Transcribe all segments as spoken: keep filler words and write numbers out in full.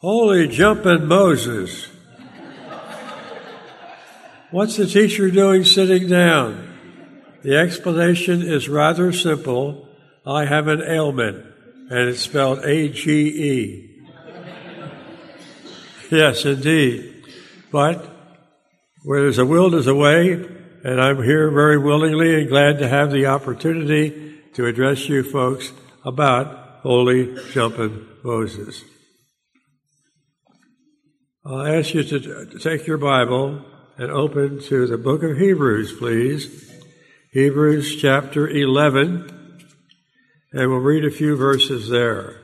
Holy jumping Moses. What's the teacher doing sitting down? The explanation is rather simple. I have an ailment, and it's spelled A G E. Yes, indeed. But where there's a will, there's a way, and I'm here very willingly and glad to have the opportunity to address you folks about Holy Jumping Moses. I'll ask you to, to take your Bible and open to the book of Hebrews, please. Hebrews chapter eleven, and we'll read a few verses there.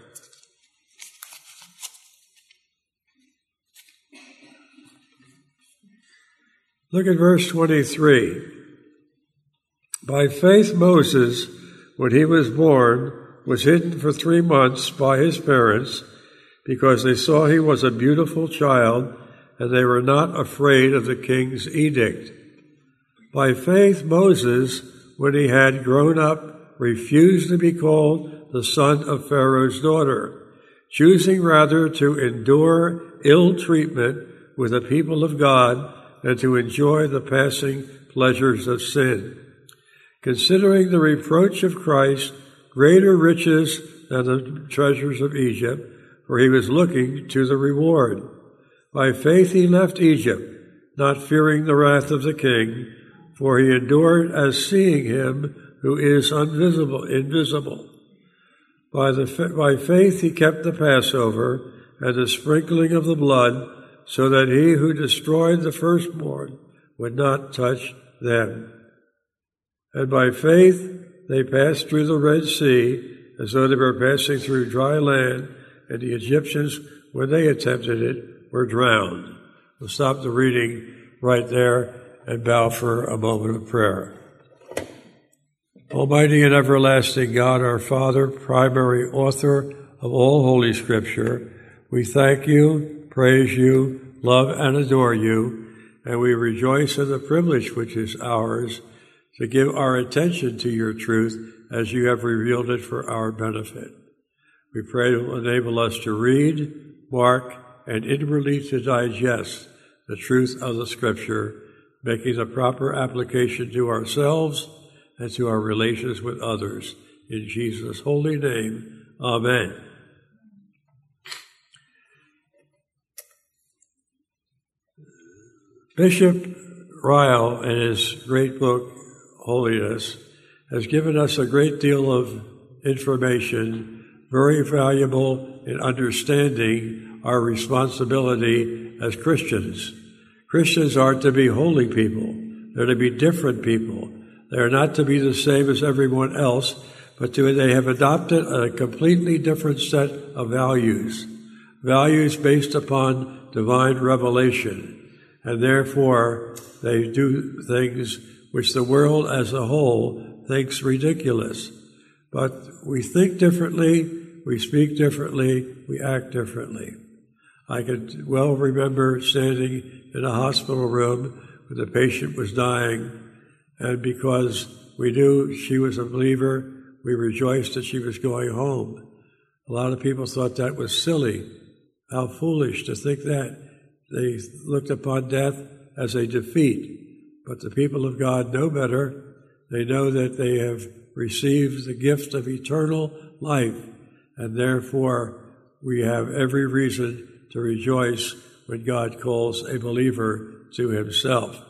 Look at verse twenty-three. By faith Moses, when he was born, was hidden for three months by his parents, because they saw he was a beautiful child, and they were not afraid of the king's edict. By faith Moses, when he had grown up, refused to be called the son of Pharaoh's daughter, choosing rather to endure ill treatment with the people of God than to enjoy the passing pleasures of sin, considering the reproach of Christ greater riches than the treasures of Egypt, for he was looking to the reward. By faith he left Egypt, not fearing the wrath of the king, for he endured as seeing him who is invisible. invisible. By, the, by faith he kept the Passover and the sprinkling of the blood, so that he who destroyed the firstborn would not touch them. And by faith they passed through the Red Sea, as though they were passing through dry land, and the Egyptians, when they attempted it, were drowned. We'll stop the reading right there and bow for a moment of prayer. Almighty and everlasting God, our Father, primary author of all Holy Scripture, we thank you, praise you, love and adore you, and we rejoice in the privilege which is ours to give our attention to your truth as you have revealed it for our benefit. We pray it will enable us to read, mark, and inwardly to digest the truth of the Scripture, making the proper application to ourselves and to our relations with others. In Jesus' holy name, amen. Bishop Ryle, in his great book, Holiness, has given us a great deal of information, very valuable in understanding our responsibility as Christians. Christians are to be holy people. They're to be different people. They're not to be the same as everyone else, but to, they have adopted a completely different set of values, values based upon divine revelation. And therefore, they do things which the world as a whole thinks ridiculous. But we think differently, we speak differently, we act differently. I can well remember standing in a hospital room when the patient was dying, and because we knew she was a believer, we rejoiced that she was going home. A lot of people thought that was silly. How foolish to think that. They looked upon death as a defeat. But the people of God know better. They know that they have received the gift of eternal life, and therefore we have every reason to rejoice when God calls a believer to himself.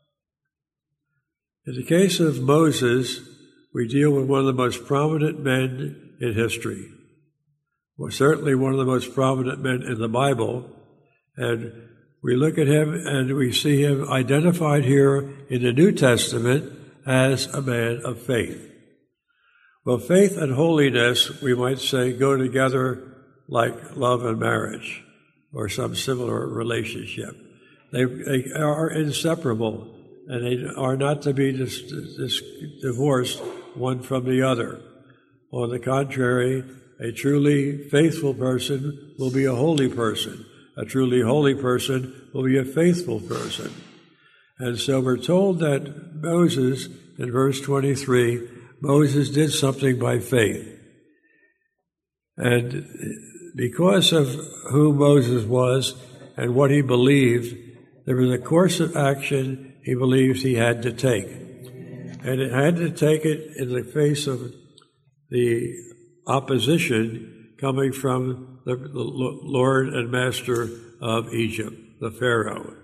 In the case of Moses, we deal with one of the most prominent men in history. Well, certainly one of the most prominent men in the Bible, and we look at him and we see him identified here in the New Testament as a man of faith. Well, faith and holiness, we might say, go together like love and marriage or some similar relationship. They, they are inseparable, and they are not to be dis, dis, divorced one from the other. On the contrary, a truly faithful person will be a holy person. A truly holy person will be a faithful person. And so we're told that Moses, in verse twenty-three, Moses did something by faith. And because of who Moses was and what he believed, there was a course of action he believed he had to take. And it had to take it in the face of the opposition coming from the, the Lord and Master of Egypt, the Pharaoh.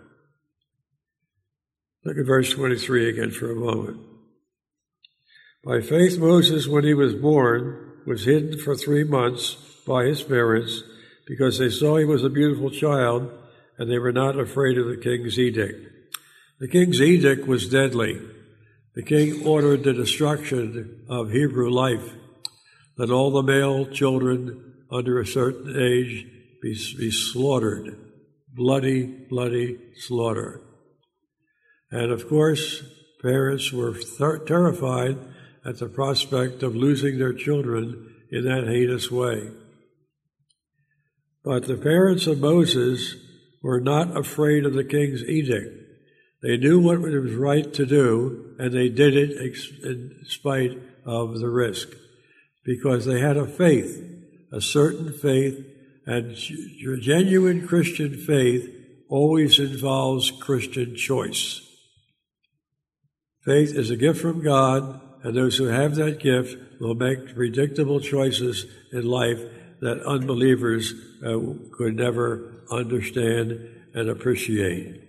Look at verse twenty-three again for a moment. By faith, Moses, when he was born, was hidden for three months by his parents because they saw he was a beautiful child and they were not afraid of the king's edict. The king's edict was deadly. The king ordered the destruction of Hebrew life, that all the male children under a certain age be, be slaughtered. Bloody, bloody slaughter. And of course, parents were ter- terrified at the prospect of losing their children in that heinous way. But the parents of Moses were not afraid of the king's edict. They knew what it was right to do, and they did it in spite of the risk, because they had a faith, a certain faith, and genuine Christian faith always involves Christian choice. Faith is a gift from God, and those who have that gift will make predictable choices in life that unbelievers uh, could never understand and appreciate.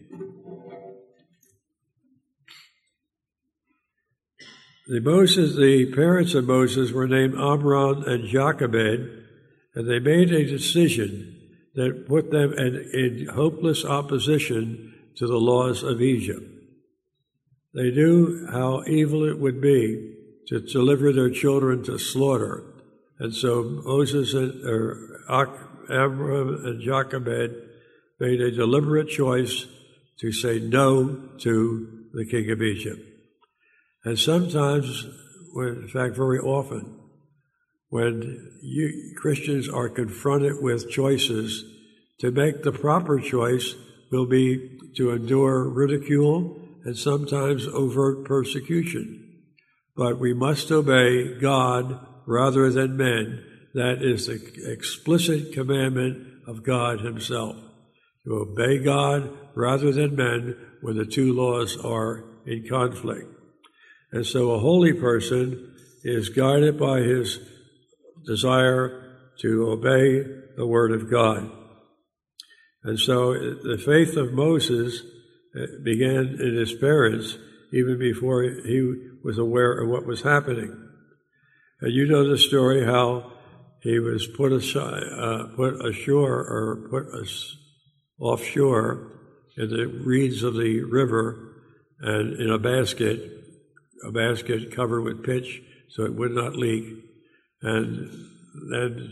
The Moses, the parents of Moses were named Amram and Jochebed, and they made a decision that put them in, in hopeless opposition to the laws of Egypt. They knew how evil it would be to deliver their children to slaughter. And so Moses and or Amram and Jochebed made a deliberate choice to say no to the king of Egypt. And sometimes, when, in fact very often, when you, Christians are confronted with choices, to make the proper choice will be to endure ridicule and sometimes overt persecution. But we must obey God rather than men. That is the explicit commandment of God himself, to obey God rather than men when the two laws are in conflict. And so a holy person is guided by his desire to obey the word of God. And so the faith of Moses began in his parents even before he was aware of what was happening. And you know the story how he was put aside, uh, put ashore or put as, offshore in the reeds of the river and in a basket, a basket covered with pitch so it would not leak. And then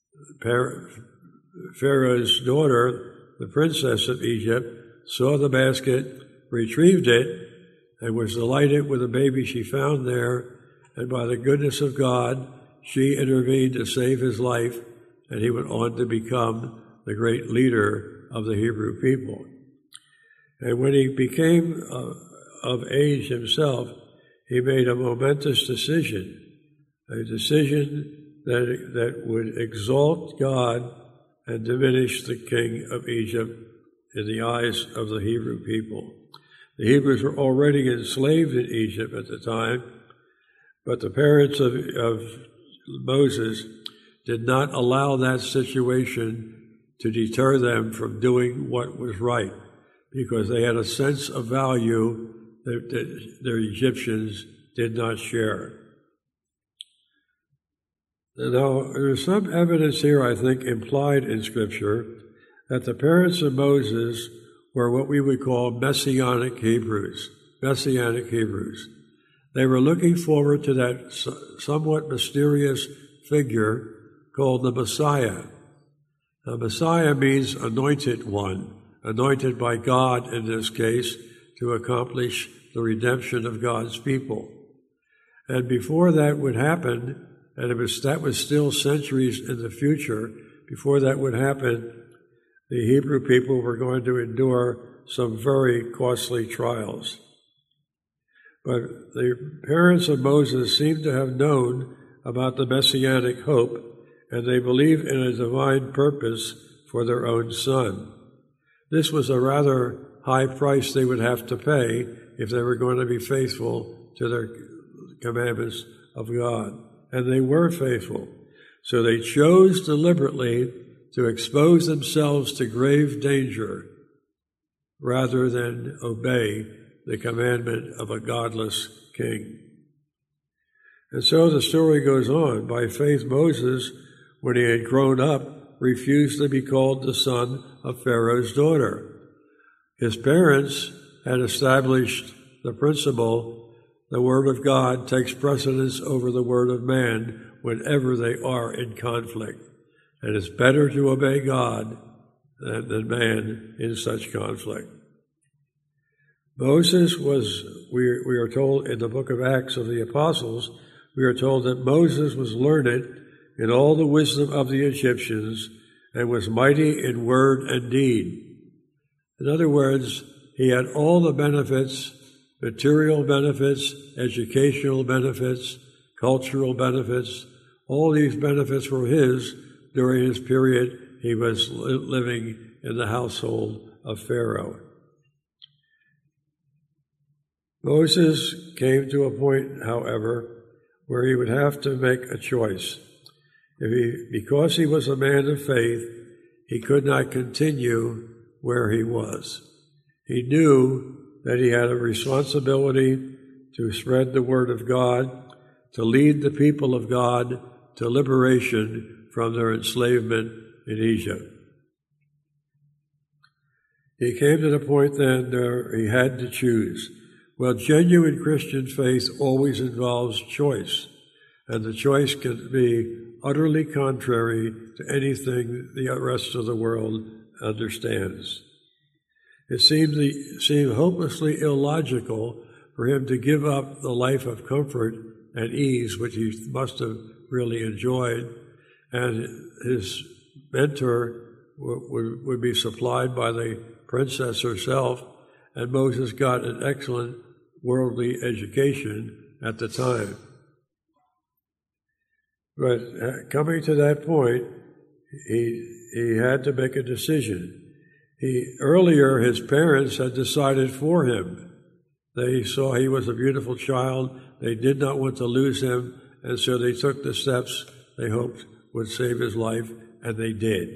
Pharaoh's daughter, the princess of Egypt, saw the basket, retrieved it, and was delighted with the baby she found there. And by the goodness of God, she intervened to save his life, and he went on to become the great leader of the Hebrew people. And when he became uh, of age himself, he made a momentous decision, a decision that, that would exalt God and diminish the king of Egypt in the eyes of the Hebrew people. The Hebrews were already enslaved in Egypt at the time, but the parents of, of Moses did not allow that situation to deter them from doing what was right, because they had a sense of value that, that their Egyptians did not share. Now, there's some evidence here, I think, implied in Scripture that the parents of Moses were what we would call Messianic Hebrews. Messianic Hebrews. They were looking forward to that somewhat mysterious figure called the Messiah. The Messiah means anointed one, anointed by God in this case to accomplish the redemption of God's people. And before that would happen, and it was that was still centuries in the future, before that would happen, the Hebrew people were going to endure some very costly trials. But the parents of Moses seem to have known about the messianic hope, and they believe in a divine purpose for their own son. This was a rather high price they would have to pay if they were going to be faithful to their commandments of God. And they were faithful. So they chose deliberately to expose themselves to grave danger rather than obey the commandment of a godless king. And so the story goes on. By faith, Moses, when he had grown up, refused to be called the son of Pharaoh's daughter. His parents had established the principle the word of God takes precedence over the word of man whenever they are in conflict. And it's better to obey God than, than man in such conflict. Moses was, we, we are told in the book of Acts of the Apostles, we are told that Moses was learned in all the wisdom of the Egyptians and was mighty in word and deed. In other words, he had all the benefits, material benefits, educational benefits, cultural benefits. All these benefits were his during his period he was li- living in the household of Pharaoh. Moses came to a point, however, where he would have to make a choice. If he, because he was a man of faith, he could not continue where he was. He knew that he had a responsibility to spread the word of God, to lead the people of God to liberation from their enslavement in Egypt. He came to the point then where he had to choose. Well, genuine Christian faith always involves choice, and the choice can be utterly contrary to anything the rest of the world understands. It seemed, the, seemed hopelessly illogical for him to give up the life of comfort and ease, which he must have really enjoyed, and his mentor w- would, would be supplied by the princess herself, and Moses got an excellent worldly education at the time. But coming to that point, he he had to make a decision. He earlier, his parents had decided for him. They saw he was a beautiful child. They did not want to lose him, and so they took the steps they hoped would save his life, and they did.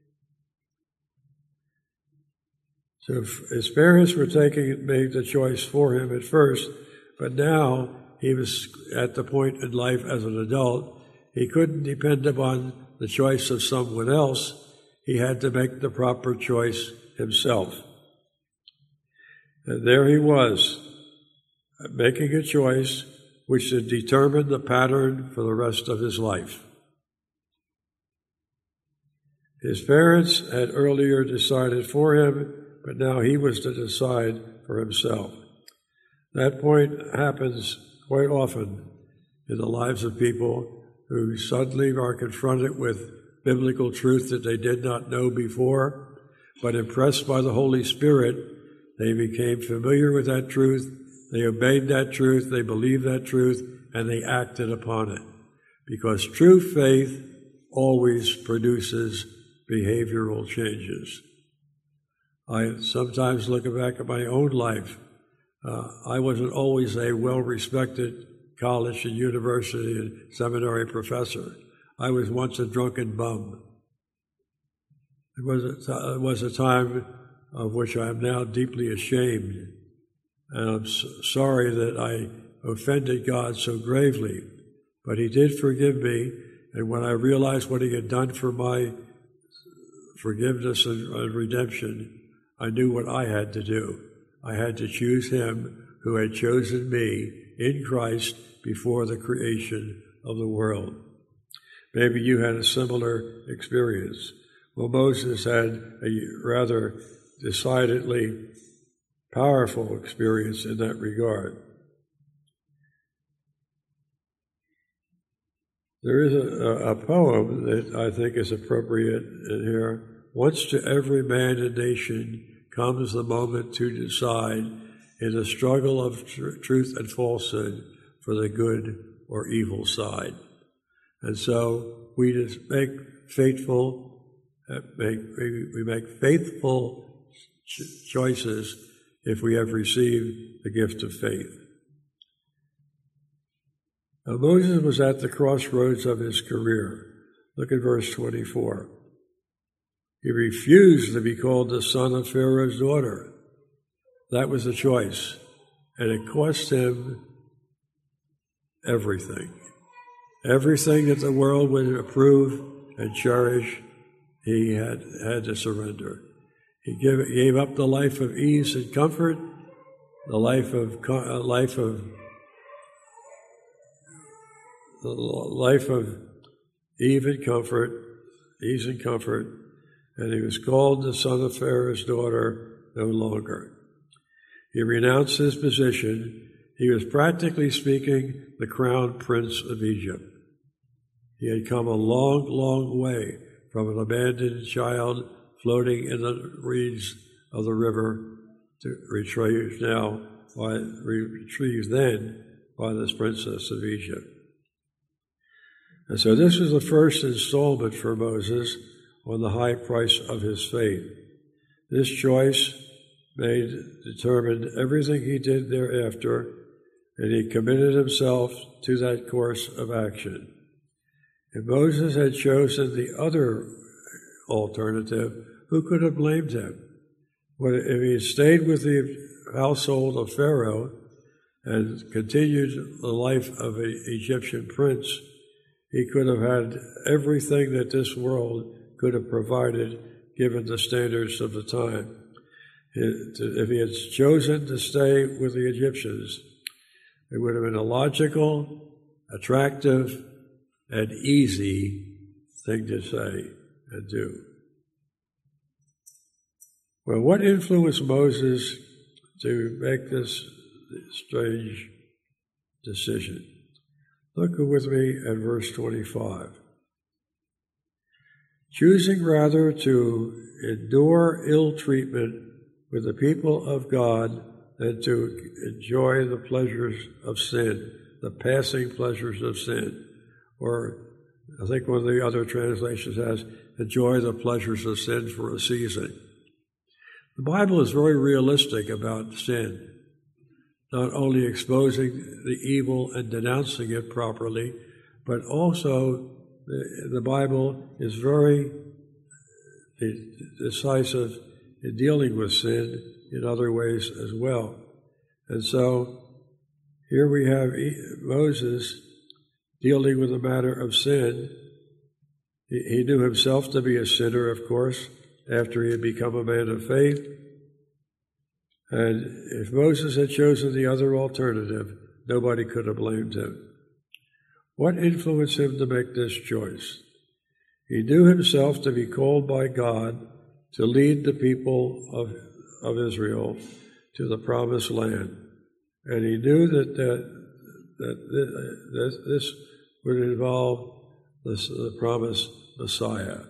So his parents were taking, made the choice for him at first, but now he was at the point in life as an adult. He couldn't depend upon the choice of someone else. He had to make the proper choice himself. And there he was, making a choice which would determine the pattern for the rest of his life. His parents had earlier decided for him, but now he was to decide for himself. That point happens quite often in the lives of people who suddenly are confronted with biblical truth that they did not know before, but impressed by the Holy Spirit, they became familiar with that truth, they obeyed that truth, they believed that truth, and they acted upon it. Because true faith always produces behavioral changes. I sometimes look back at my own life. Uh, I wasn't always a well-respected college and university and seminary professor. I was once a drunken bum. It was a, t- it was a time of which I am now deeply ashamed, and I'm s- sorry that I offended God so gravely. But He did forgive me, and when I realized what He had done for my forgiveness and, and redemption, I knew what I had to do. I had to choose Him who had chosen me in Christ before the creation of the world. Maybe you had a similar experience. Well, Moses had a rather decidedly powerful experience in that regard. There is a, a poem that I think is appropriate in here. Once to every man and nation comes the moment to decide in the struggle of tr- truth and falsehood for the good or evil side. And so we just make faithful, make, we make faithful choices if we have received the gift of faith. Now, Moses was at the crossroads of his career. Look at verse twenty-four. He refused to be called the son of Pharaoh's daughter. That was the choice. And it cost him everything. Everything that the world would approve and cherish, he had, had to surrender. He gave, gave up the life of ease and comfort, the life of uh, life of the life of ease and comfort, ease and comfort, and he was called the son of Pharaoh's daughter no longer. He renounced his position. He was practically speaking the crown prince of Egypt. He had come a long, long way from an abandoned child floating in the reeds of the river to retrieved now by retrieved then by this princess of Egypt. And so this was the first installment for Moses on the high price of his faith. This choice made determined everything he did thereafter, and he committed himself to that course of action. If Moses had chosen the other alternative, who could have blamed him? Well, if he had stayed with the household of Pharaoh and continued the life of an Egyptian prince, he could have had everything that this world could have provided given the standards of the time. If he had chosen to stay with the Egyptians, it would have been a logical, attractive, and easy thing to say and do. Well, what influenced Moses to make this strange decision? Look with me at verse twenty-five. Choosing rather to endure ill treatment with the people of God than to enjoy the pleasures of sin, the passing pleasures of sin. Or I think one of the other translations has, enjoy the pleasures of sin for a season. The Bible is very realistic about sin, not only exposing the evil and denouncing it properly, but also the, the Bible is very decisive in dealing with sin in other ways as well. And so here we have Moses dealing with the matter of sin. He, he knew himself to be a sinner, of course, after he had become a man of faith. And if Moses had chosen the other alternative, nobody could have blamed him. What influenced him to make this choice? He knew himself to be called by God to lead the people of, of Israel to the promised land. And he knew that, that, that this, this would involve this, the promised Messiah.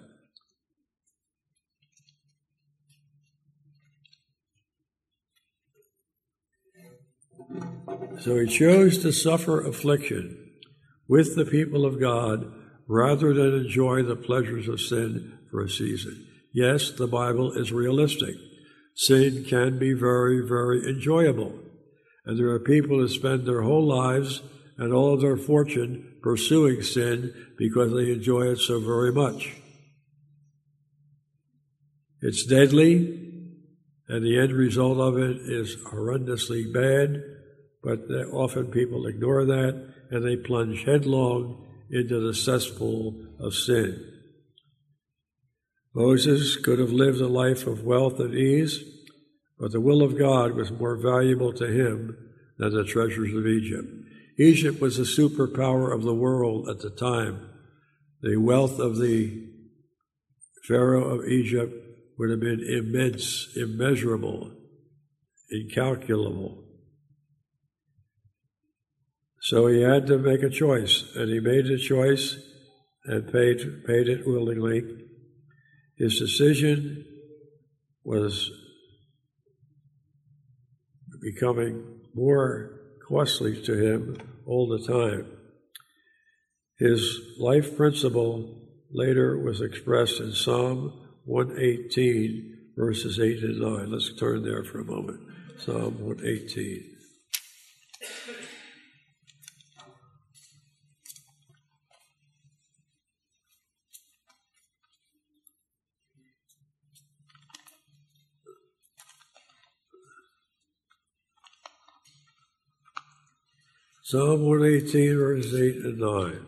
So he chose to suffer affliction with the people of God rather than enjoy the pleasures of sin for a season. Yes, the Bible is realistic. Sin can be very, very enjoyable. And there are people who spend their whole lives and all of their fortune pursuing sin because they enjoy it so very much. It's deadly, and the end result of it is horrendously bad, but often people ignore that and they plunge headlong into the cesspool of sin. Moses could have lived a life of wealth and ease, but the will of God was more valuable to him than the treasures of Egypt. Egypt was the superpower of the world at the time. The wealth of the Pharaoh of Egypt would have been immense, immeasurable, incalculable. So he had to make a choice, and he made the choice and paid, paid it willingly. His decision was becoming more costly to him all the time. His life principle later was expressed in Psalm one eighteen, verses eight and nine. Let's turn there for a moment. Psalm one eighteen. Psalm one eighteen, verses eight and nine.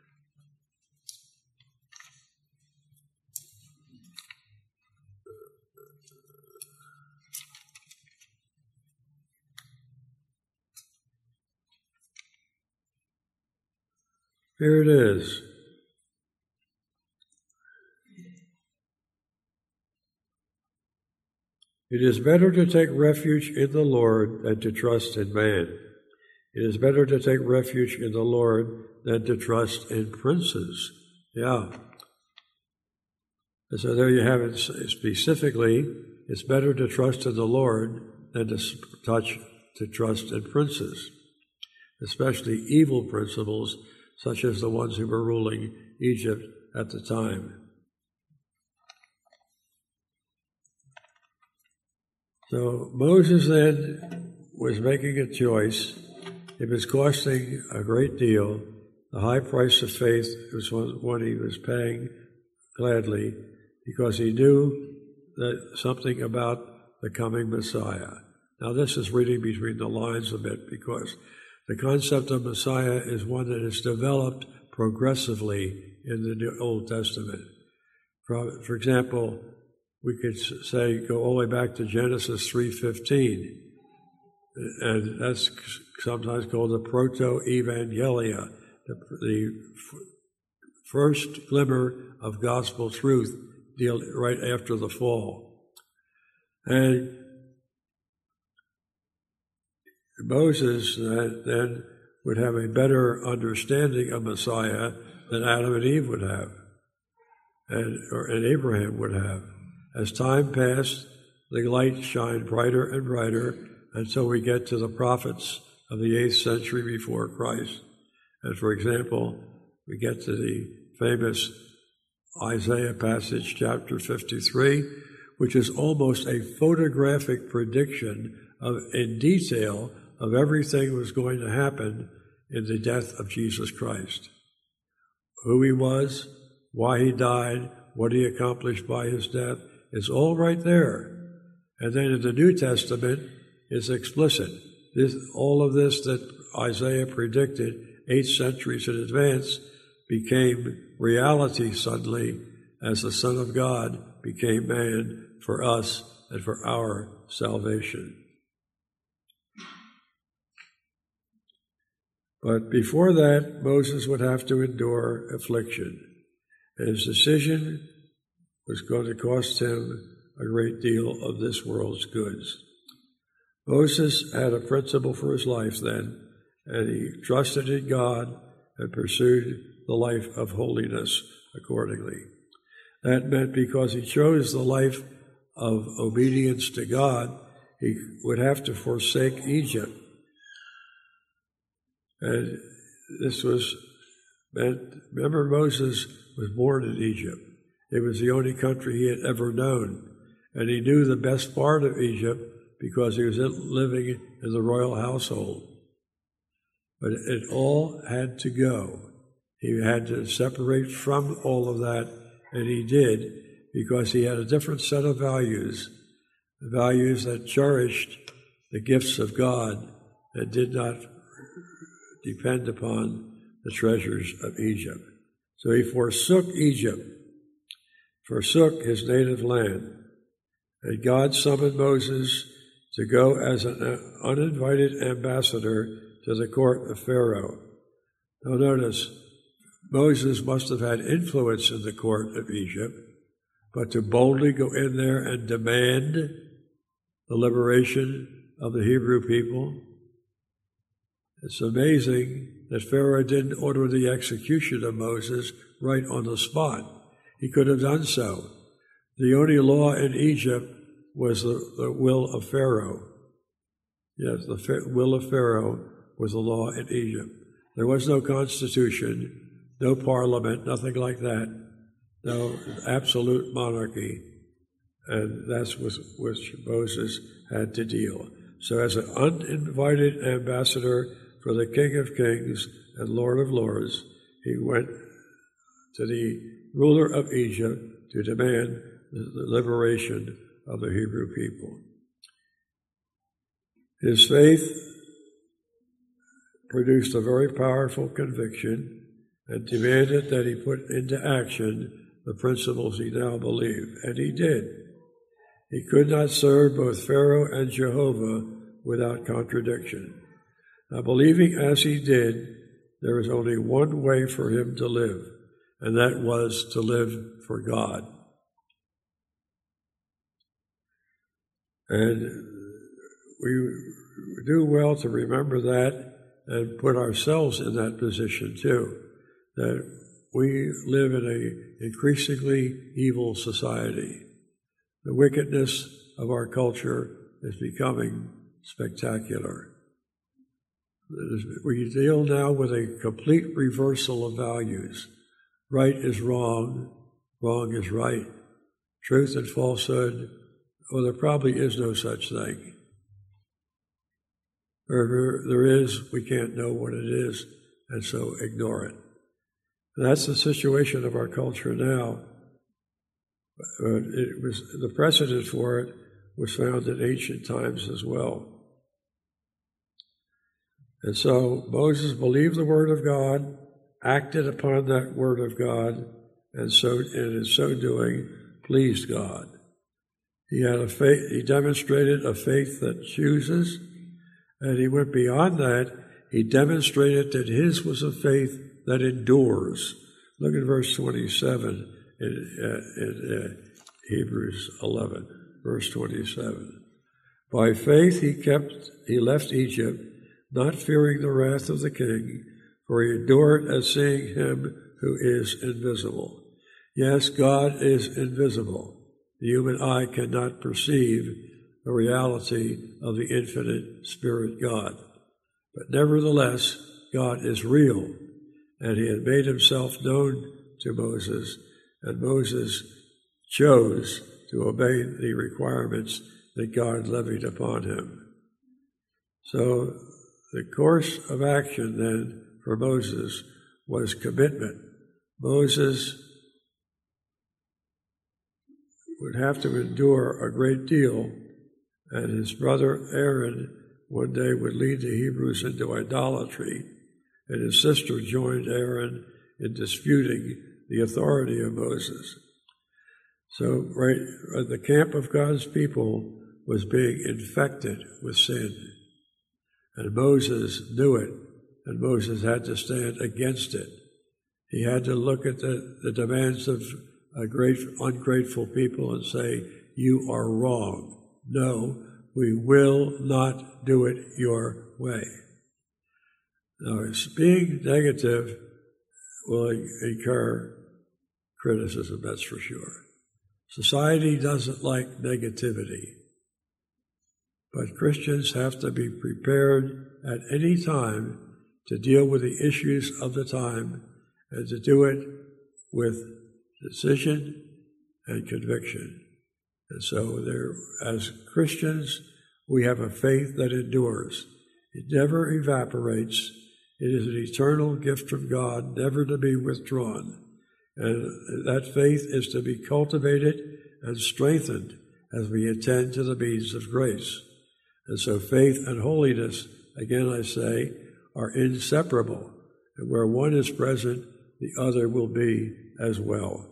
Here it is. It is better to take refuge in the Lord than to trust in man. It is better to take refuge in the Lord than to trust in princes. Yeah. And so there you have it specifically. It's better to trust in the Lord than to touch to trust in princes, especially evil principles such as the ones who were ruling Egypt at the time. So Moses then was making a choice. It was costing a great deal. The high price of faith was one he was paying gladly because he knew that something about the coming Messiah. Now this is reading between the lines a bit because the concept of Messiah is one that is developed progressively in the Old Testament. For, for example, we could say, go all the way back to Genesis three fifteen, and that's sometimes called the proto-evangelia, the, the f- first glimmer of gospel truth deal right after the fall. And Moses then would have a better understanding of Messiah than Adam and Eve would have, and, or, and Abraham would have. As time passed, the light shined brighter and brighter until we get to the prophets of the eighth century before Christ. And for example, we get to the famous Isaiah passage, chapter fifty-three, which is almost a photographic prediction of, in detail, of everything that was going to happen in the death of Jesus Christ. Who he was, why he died, what he accomplished by his death, it's all right there. And then in the New Testament, it's explicit. This, all of this that Isaiah predicted eight centuries in advance became reality suddenly as the Son of God became man for us and for our salvation. But before that, Moses would have to endure affliction. And his decision was going to cost him a great deal of this world's goods. Moses had a principle for his life then, and he trusted in God and pursued the life of holiness accordingly. That meant because he chose the life of obedience to God, he would have to forsake Egypt. And this was meant, remember Moses was born in Egypt. It was the only country he had ever known. And he knew the best part of Egypt because he was living in the royal household. But it all had to go. He had to separate from all of that, and he did because he had a different set of values, values that cherished the gifts of God and did not depend upon the treasures of Egypt. So he forsook Egypt, forsook his native land, and God summoned Moses to go as an uninvited ambassador to the court of Pharaoh. Now notice, Moses must have had influence in the court of Egypt, but to boldly go in there and demand the liberation of the Hebrew people, it's amazing that Pharaoh didn't order the execution of Moses right on the spot. He could have done so. The only law in Egypt was the, the will of Pharaoh. Yes, the will of Pharaoh was the law in Egypt. There was no constitution, no parliament, nothing like that. No absolute monarchy. And that's with which Moses had to deal. So as an uninvited ambassador for the King of Kings and Lord of Lords, he went to the ruler of Egypt to demand the liberation of the Hebrew people. His faith produced a very powerful conviction and demanded that he put into action the principles he now believed, and he did. He could not serve both Pharaoh and Jehovah without contradiction. Now, believing as he did, there was only one way for him to live, and that was to live for God. And we do well to remember that and put ourselves in that position too, that we live in an increasingly evil society. The wickedness of our culture is becoming spectacular. We deal now with a complete reversal of values. Right is wrong, wrong is right. Truth and falsehood, well, there probably is no such thing. Wherever there is, we can't know what it is, and so ignore it. And that's the situation of our culture now. But it was the precedent for it was found in ancient times as well. And so Moses believed the word of God, acted upon that word of God, and so and in so doing pleased God. He had a faith. He demonstrated a faith that chooses, and he went beyond that. He demonstrated that his was a faith that endures. Look at verse twenty-seven. In, uh, in uh, Hebrews eleven, verse twenty-seven. By faith he kept, he left Egypt, not fearing the wrath of the king, for he endured as seeing him who is invisible. Yes, God is invisible. The human eye cannot perceive the reality of the infinite Spirit God. But nevertheless, God is real, and he had made himself known to Moses, and Moses chose to obey the requirements that God levied upon him. So the course of action then for Moses was commitment. Moses would have to endure a great deal, and his brother Aaron one day would lead the Hebrews into idolatry, and his sister joined Aaron in disputing the authority of Moses. So right, the camp of God's people was being infected with sin. And Moses knew it, and Moses had to stand against it. He had to look at the, the demands of a great, ungrateful people and say, you are wrong. No, we will not do it your way. Now, being negative will incur criticism, that's for sure. Society doesn't like negativity. But Christians have to be prepared at any time to deal with the issues of the time and to do it with decision and conviction. And so there, as Christians, we have a faith that endures. It never evaporates. It is an eternal gift from God, never to be withdrawn. And that faith is to be cultivated and strengthened as we attend to the means of grace. And so faith and holiness, again I say, are inseparable. And where one is present, the other will be as well.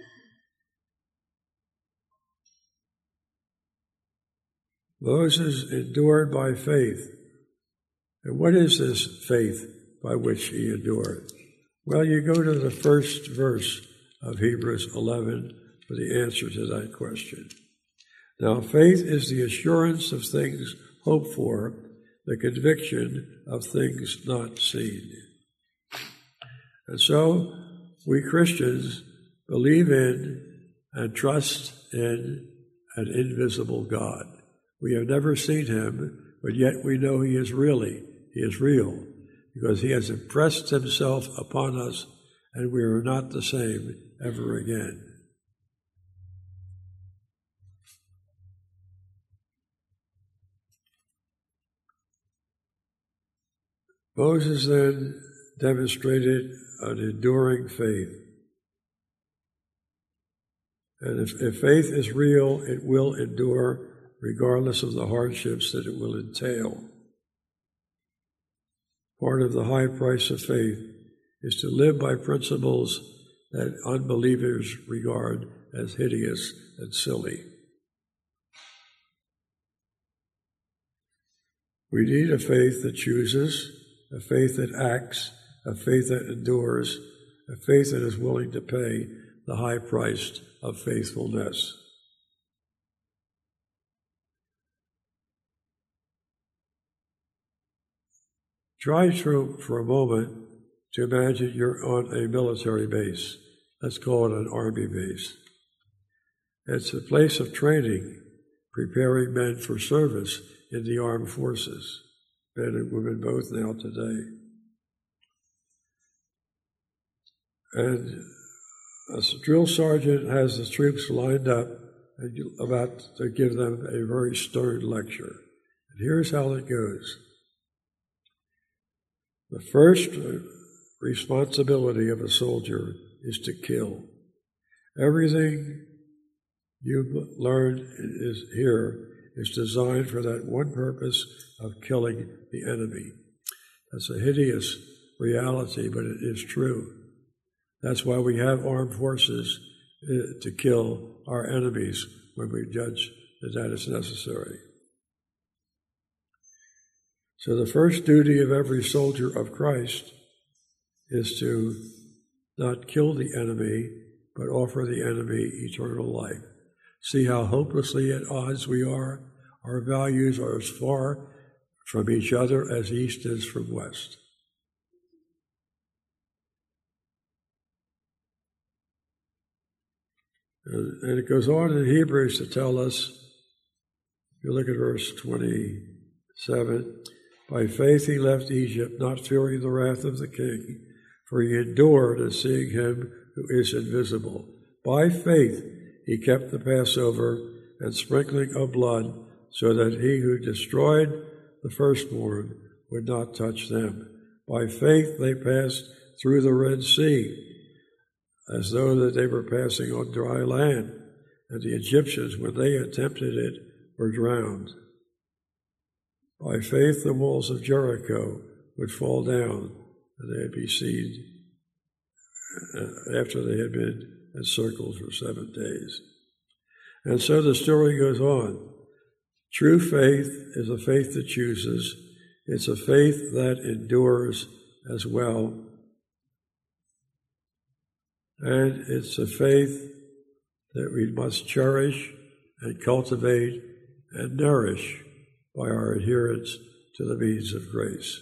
Moses endured by faith. And what is this faith by which he endured? Well, you go to the first verse of Hebrews eleven for the answer to that question. Now, faith is the assurance of things hoped for, the conviction of things not seen. And so, we Christians believe in and trust in an invisible God. We have never seen him, but yet we know he is really, he is real, because he has impressed himself upon us and we are not the same ever again. Moses then demonstrated an enduring faith. And if, if faith is real, it will endure regardless of the hardships that it will entail. Part of the high price of faith is to live by principles that unbelievers regard as hideous and silly. We need a faith that chooses, a faith that acts, a faith that endures, a faith that is willing to pay the high price of faithfulness. Try to, for a moment to imagine you're on a military base. Let's call it an army base. It's a place of training, preparing men for service in the armed forces, men and women both now today. And a drill sergeant has the troops lined up and about to give them a very stern lecture. And here's how it goes. The first responsibility of a soldier is to kill. Everything you learned is here is designed for that one purpose of killing the enemy. That's a hideous reality, but it is true. That's why we have armed forces uh, to kill our enemies when we judge that that is necessary. So the first duty of every soldier of Christ is to not kill the enemy, but offer the enemy eternal life. See how hopelessly at odds we are? Our values are as far from each other as east is from west. And it goes on in Hebrews to tell us, if you look at verse twenty-seven, by faith he left Egypt, not fearing the wrath of the king, for he endured as seeing him who is invisible. By faith he kept the Passover and sprinkling of blood, so that he who destroyed the firstborn would not touch them. By faith they passed through the Red Sea, as though that they were passing on dry land, and the Egyptians, when they attempted it, were drowned. By faith the walls of Jericho would fall down, and they'd be seen after they had been encircled for seven days. And so the story goes on. True faith is a faith that chooses. It's a faith that endures as well. And it's a faith that we must cherish and cultivate and nourish by our adherence to the means of grace.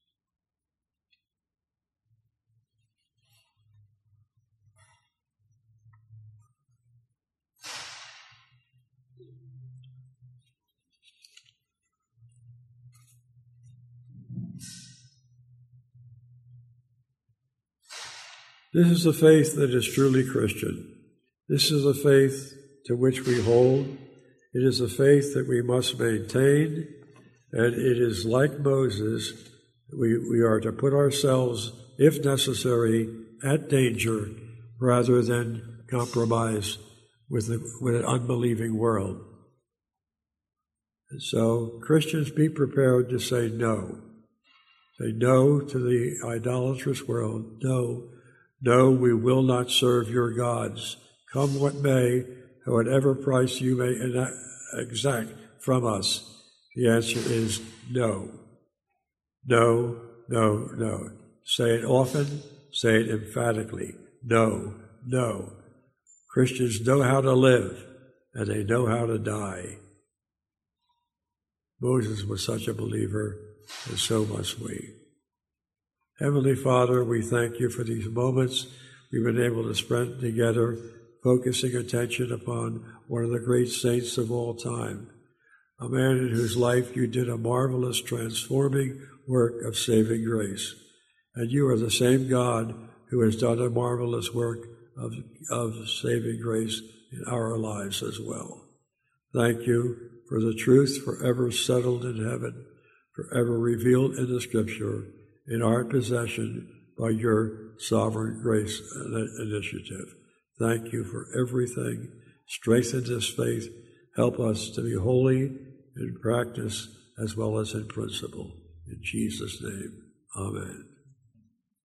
This is the faith that is truly Christian. This is the faith to which we hold. It is a faith that we must maintain, and it is like Moses, we, we are to put ourselves, if necessary, at danger rather than compromise with, the, with an unbelieving world. And so Christians, be prepared to say no. Say no to the idolatrous world. No. No, we will not serve your gods. Come what may, at whatever price you may exact from us. The answer is no. No, no, no. Say it often, say it emphatically. No, no. Christians know how to live, and they know how to die. Moses was such a believer, and so must we. Heavenly Father, we thank you for these moments we've been able to spend together, focusing attention upon one of the great saints of all time, a man in whose life you did a marvelous transforming work of saving grace. And you are the same God who has done a marvelous work of, of saving grace in our lives as well. Thank you for the truth forever settled in heaven, forever revealed in the Scripture, in our possession by your sovereign grace initiative. Thank you for everything. Strengthen this faith. Help us to be holy in practice as well as in principle. In Jesus' name, amen.